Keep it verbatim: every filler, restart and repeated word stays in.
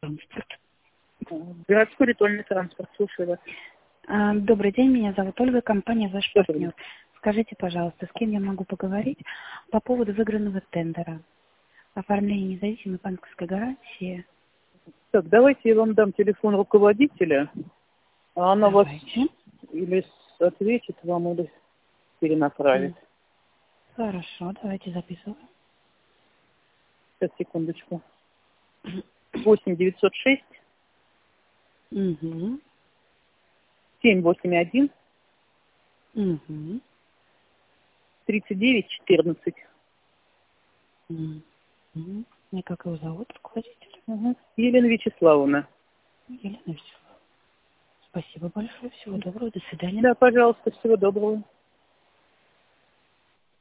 транспорт. Городской ритуальный транспорт, слушаю вас. А, Добрый день, меня зовут Ольга, компания «Ваш партнер». Скажите, пожалуйста, с кем я могу поговорить по поводу выигранного тендера? Оформление независимой банковской гарантии. Так, давайте я вам дам телефон руководителя, а она вас Давайте. или с- ответит вам, или перенаправит. Хорошо, давайте записываем. Сейчас, секундочку. восемь девятьсот шесть Угу. семь восемь один Угу. тридцать девять четырнадцать. Угу. И как его зовут, руководитель? Угу. Елена Вячеславовна. Елена Вячеславовна. Спасибо большое, всего доброго, до свидания. Да, пожалуйста, всего доброго.